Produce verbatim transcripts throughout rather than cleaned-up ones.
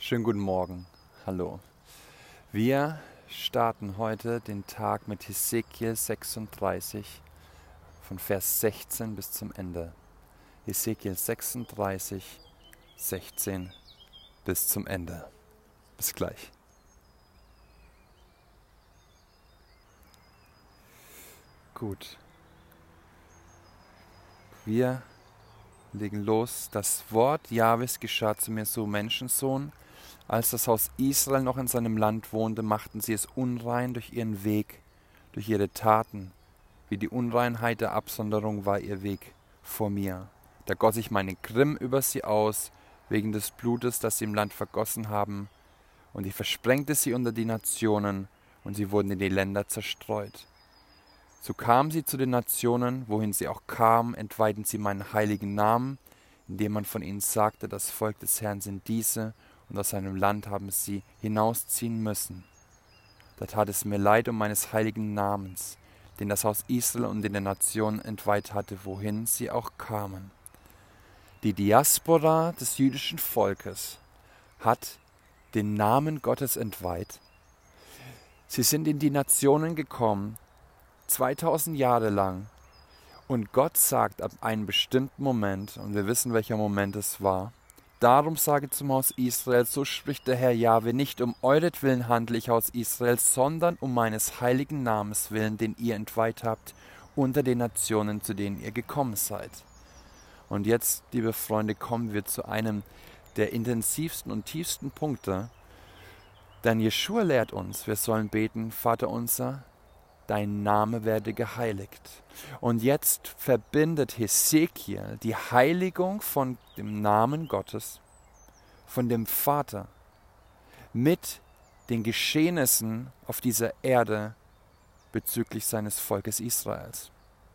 Schönen guten Morgen. Hallo. Wir starten heute den Tag mit Hesekiel sechsunddreißig von Vers sechzehn bis zum Ende. Hesekiel sechsunddreißig, sechzehn bis zum Ende. Bis gleich. Gut. Wir legen los. Das Wort Jahwes geschah zu mir so, Menschensohn. Als das Haus Israel noch in seinem Land wohnte, machten sie es unrein durch ihren Weg, durch ihre Taten. Wie die Unreinheit der Absonderung war ihr Weg vor mir. Da goss ich meinen Grimm über sie aus, wegen des Blutes, das sie im Land vergossen haben. Und ich versprengte sie unter die Nationen, und sie wurden in die Länder zerstreut. So kamen sie zu den Nationen, wohin sie auch kamen, entweihten sie meinen heiligen Namen, indem man von ihnen sagte, das Volk des Herrn sind diese, und aus seinem Land haben sie hinausziehen müssen. Da tat es mir leid um meines heiligen Namens, den das Haus Israel und in den Nationen entweiht hatte, wohin sie auch kamen. Die Diaspora des jüdischen Volkes hat den Namen Gottes entweiht. Sie sind in die Nationen gekommen, zweitausend Jahre lang, und Gott sagt ab einem bestimmten Moment, und wir wissen, welcher Moment es war, darum sage zum Haus Israel, so spricht der Herr Jahwe, nicht um euretwillen handle ich, Haus Israel, sondern um meines heiligen Namens willen, den ihr entweiht habt, unter den Nationen, zu denen ihr gekommen seid. Und jetzt, liebe Freunde, kommen wir zu einem der intensivsten und tiefsten Punkte, denn Jeschua lehrt uns, wir sollen beten, Vater unser, dein Name werde geheiligt. Und jetzt verbindet Hesekiel die Heiligung von dem Namen Gottes, von dem Vater, mit den Geschehnissen auf dieser Erde bezüglich seines Volkes Israels.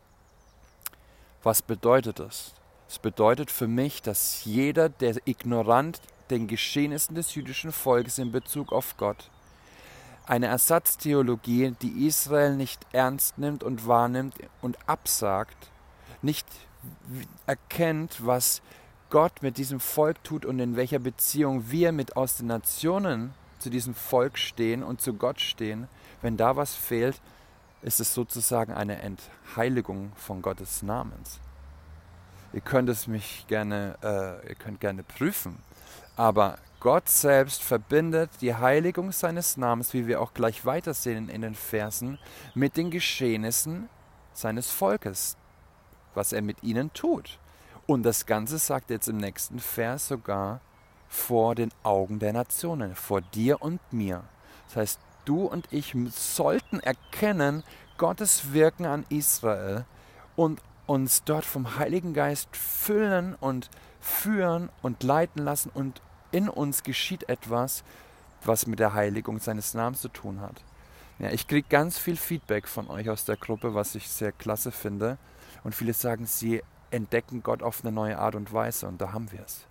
Was bedeutet das? Es bedeutet für mich, dass jeder, der ignorant den Geschehnissen des jüdischen Volkes in Bezug auf Gott, eine Ersatztheologie, die Israel nicht ernst nimmt und wahrnimmt und absagt, nicht erkennt, was Gott mit diesem Volk tut und in welcher Beziehung wir mit aus den Nationen zu diesem Volk stehen und zu Gott stehen. Wenn da was fehlt, ist es sozusagen eine Entheiligung von Gottes Namens. Ihr könnt es mich gerne, äh, ihr könnt gerne prüfen, aber Gott selbst verbindet die Heiligung seines Namens, wie wir auch gleich weitersehen in den Versen, mit den Geschehnissen seines Volkes, was er mit ihnen tut. Und das Ganze sagt er jetzt im nächsten Vers sogar vor den Augen der Nationen, vor dir und mir. Das heißt, du und ich sollten erkennen Gottes Wirken an Israel und uns dort vom Heiligen Geist füllen und führen und leiten lassen, und in uns geschieht etwas, was mit der Heiligung seines Namens zu tun hat. Ja, ich kriege ganz viel Feedback von euch aus der Gruppe, was ich sehr klasse finde. Und viele sagen, sie entdecken Gott auf eine neue Art und Weise, und da haben wir es.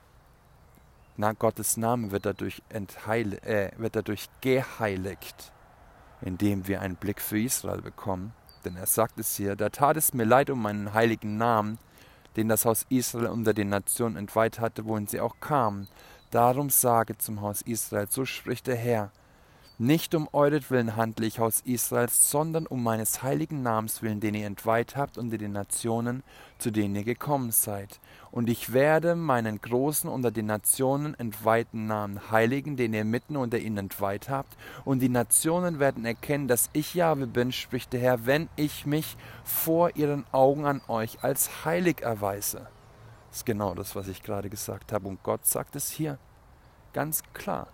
Na, Gottes Name wird dadurch, entheil, äh, wird dadurch geheiligt, indem wir einen Blick für Israel bekommen. Denn er sagt es hier, da tat es mir leid um meinen heiligen Namen, den das Haus Israel unter den Nationen entweiht hatte, wohin sie auch kamen. Darum sage zum Haus Israel, so spricht der Herr, nicht um euretwillen handle ich, Haus Israels, sondern um meines heiligen Namens willen, den ihr entweiht habt unter den Nationen, zu denen ihr gekommen seid. Und ich werde meinen großen unter den Nationen entweihten Namen heiligen, den ihr mitten unter ihnen entweiht habt. Und die Nationen werden erkennen, dass ich Jahwe bin, spricht der Herr, wenn ich mich vor ihren Augen an euch als heilig erweise. Das ist genau das, was ich gerade gesagt habe. Und Gott sagt es hier ganz klar.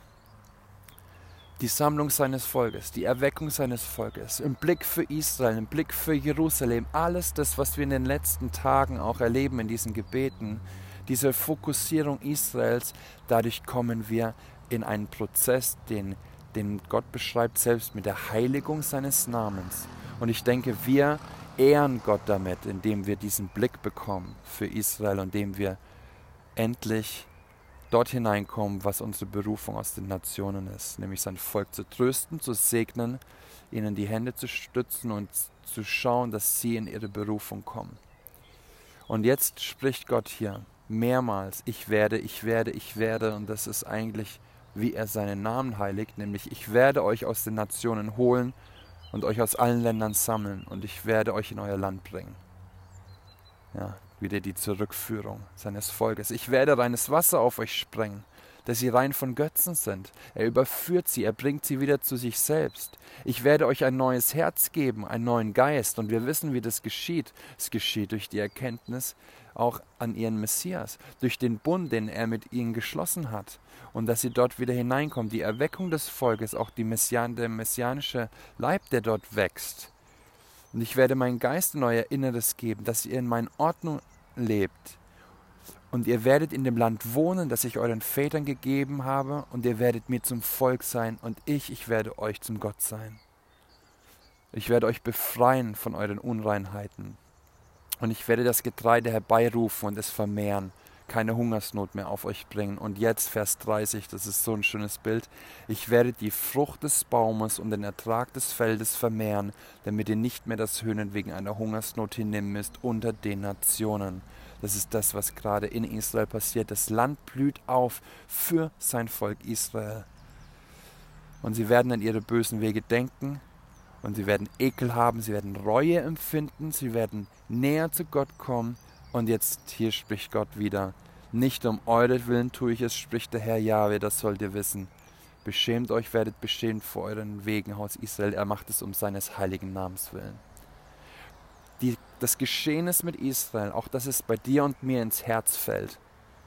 Die Sammlung seines Volkes, die Erweckung seines Volkes, im Blick für Israel, im Blick für Jerusalem, alles das, was wir in den letzten Tagen auch erleben in diesen Gebeten, diese Fokussierung Israels, dadurch kommen wir in einen Prozess, den, den Gott beschreibt selbst mit der Heiligung seines Namens. Und ich denke, wir ehren Gott damit, indem wir diesen Blick bekommen für Israel und indem wir endlich dort hineinkommen, was unsere Berufung aus den Nationen ist, nämlich sein Volk zu trösten, zu segnen, ihnen die Hände zu stützen und zu schauen, dass sie in ihre Berufung kommen. Und jetzt spricht Gott hier mehrmals, ich werde, ich werde, ich werde. Und das ist eigentlich, wie er seinen Namen heiligt, nämlich ich werde euch aus den Nationen holen und euch aus allen Ländern sammeln und ich werde euch in euer Land bringen. Ja, wieder die Zurückführung seines Volkes. Ich werde reines Wasser auf euch sprengen, dass sie rein von Götzen sind. Er überführt sie, er bringt sie wieder zu sich selbst. Ich werde euch ein neues Herz geben, einen neuen Geist. Und wir wissen, wie das geschieht. Es geschieht durch die Erkenntnis auch an ihren Messias, durch den Bund, den er mit ihnen geschlossen hat. Und dass sie dort wieder hineinkommen. Die Erweckung des Volkes, auch die Messian, der messianische Leib, der dort wächst. Und ich werde meinen Geist in euer Inneres geben, dass ihr in meiner Ordnung lebt. Und ihr werdet in dem Land wohnen, das ich euren Vätern gegeben habe, und ihr werdet mir zum Volk sein, und ich, ich werde euch zum Gott sein. Ich werde euch befreien von euren Unreinheiten. Und ich werde das Getreide herbeirufen und es vermehren, keine Hungersnot mehr auf euch bringen. Und jetzt Vers dreißig, das ist so ein schönes Bild. Ich werde die Frucht des Baumes und den Ertrag des Feldes vermehren, damit ihr nicht mehr das Höhnen wegen einer Hungersnot hinnehmen müsst unter den Nationen. Das ist das, was gerade in Israel passiert. Das Land blüht auf für sein Volk Israel. Und sie werden an ihre bösen Wege denken und sie werden Ekel haben, sie werden Reue empfinden, sie werden näher zu Gott kommen. Und jetzt hier spricht Gott wieder. Nicht um euretwillen tue ich es, spricht der Herr Jahwe, das sollt ihr wissen. Beschämt euch, werdet beschämt vor euren Wegen, Haus Israel. Er macht es um seines heiligen Namens willen. Die, das Geschehnis mit Israel, auch dass es bei dir und mir ins Herz fällt,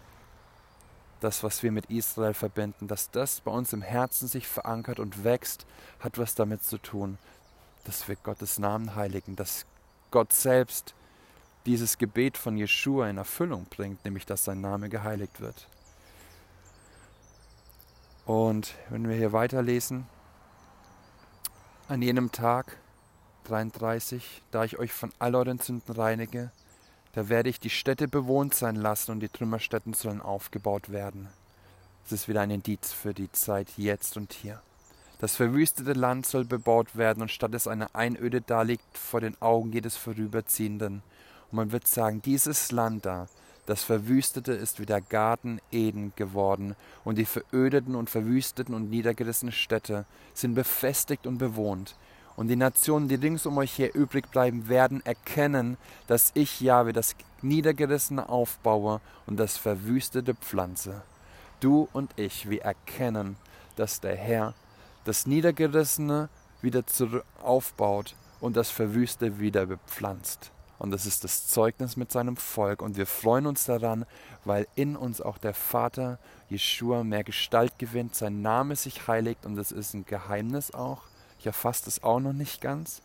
das, was wir mit Israel verbinden, dass das bei uns im Herzen sich verankert und wächst, hat was damit zu tun, dass wir Gottes Namen heiligen, dass Gott selbst dieses Gebet von Jeschua in Erfüllung bringt, nämlich dass sein Name geheiligt wird. Und wenn wir hier weiterlesen, an jenem Tag, dreiunddreißig, da ich euch von all euren Sünden reinige, da werde ich die Städte bewohnt sein lassen und die Trümmerstätten sollen aufgebaut werden. Es ist wieder ein Indiz für die Zeit jetzt und hier. Das verwüstete Land soll bebaut werden und statt es eine Einöde daliegt vor den Augen jedes Vorüberziehenden. Und man wird sagen, dieses Land da, das Verwüstete ist wie der Garten Eden geworden und die verödeten und verwüsteten und niedergerissenen Städte sind befestigt und bewohnt. Und die Nationen, die rings um euch her übrig bleiben, werden erkennen, dass ich, Jahwe, das Niedergerissene aufbaue und das Verwüstete pflanze. Du und ich, wir erkennen, dass der Herr das Niedergerissene wieder zurück aufbaut und das Verwüste wieder bepflanzt. Und das ist das Zeugnis mit seinem Volk. Und wir freuen uns daran, weil in uns auch der Vater Jeschua mehr Gestalt gewinnt, sein Name sich heiligt. Und das ist ein Geheimnis auch. Ich erfasse das auch noch nicht ganz.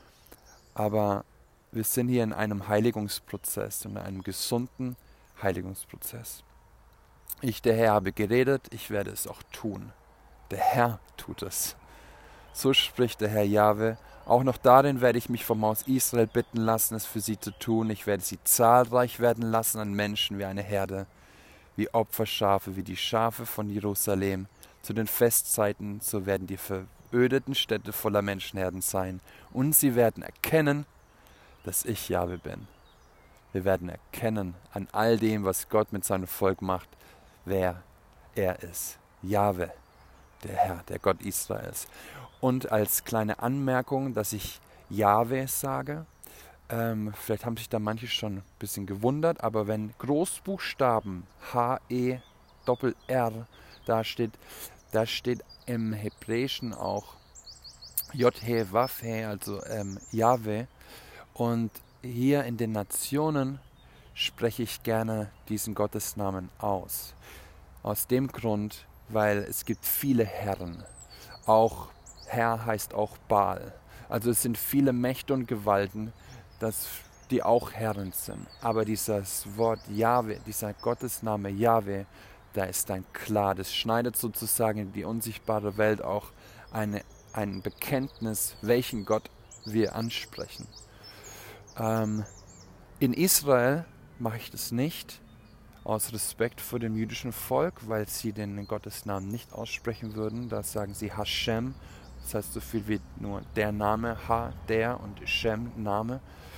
Aber wir sind hier in einem Heiligungsprozess, in einem gesunden Heiligungsprozess. Ich, der Herr, habe geredet, ich werde es auch tun. Der Herr tut es. So spricht der Herr Jahwe. Auch noch darin werde ich mich vom Haus Israel bitten lassen, es für sie zu tun. Ich werde sie zahlreich werden lassen an Menschen wie eine Herde, wie Opferschafe, wie die Schafe von Jerusalem. Zu den Festzeiten, so werden die verödeten Städte voller Menschenherden sein. Und sie werden erkennen, dass ich Jahwe bin. Wir werden erkennen an all dem, was Gott mit seinem Volk macht, wer er ist. Jahwe, der Herr, der Gott Israels. Und als kleine Anmerkung, dass ich Jahwe sage, ähm, vielleicht haben sich da manche schon ein bisschen gewundert, aber wenn Großbuchstaben H E Doppel R da steht, da steht im Hebräischen auch J-He, Waf-He, also ähm, Jahwe. Und hier in den Nationen spreche ich gerne diesen Gottesnamen aus. Aus dem Grund, weil es gibt viele Herren. Auch Herr heißt auch Baal. Also es sind viele Mächte und Gewalten, das, die auch Herren sind. Aber dieses Wort Jahwe, dieser Gottesname Jahwe, da ist dann klar, das schneidet sozusagen in die unsichtbare Welt auch eine, ein Bekenntnis, welchen Gott wir ansprechen. Ähm, in Israel mache ich das nicht, aus Respekt vor dem jüdischen Volk, weil sie den Gottesnamen nicht aussprechen würden. Da sagen sie Hashem, das heißt so viel wie nur der Name, Ha, der und Shem, Name.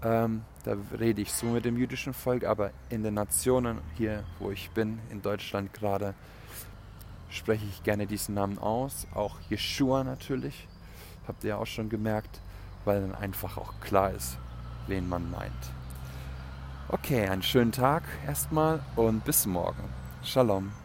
Ähm, da rede ich so mit dem jüdischen Volk, aber in den Nationen hier, wo ich bin, in Deutschland gerade, spreche ich gerne diesen Namen aus. Auch Jeshua natürlich, habt ihr ja auch schon gemerkt, weil dann einfach auch klar ist, wen man meint. Okay, einen schönen Tag erstmal und bis morgen. Shalom.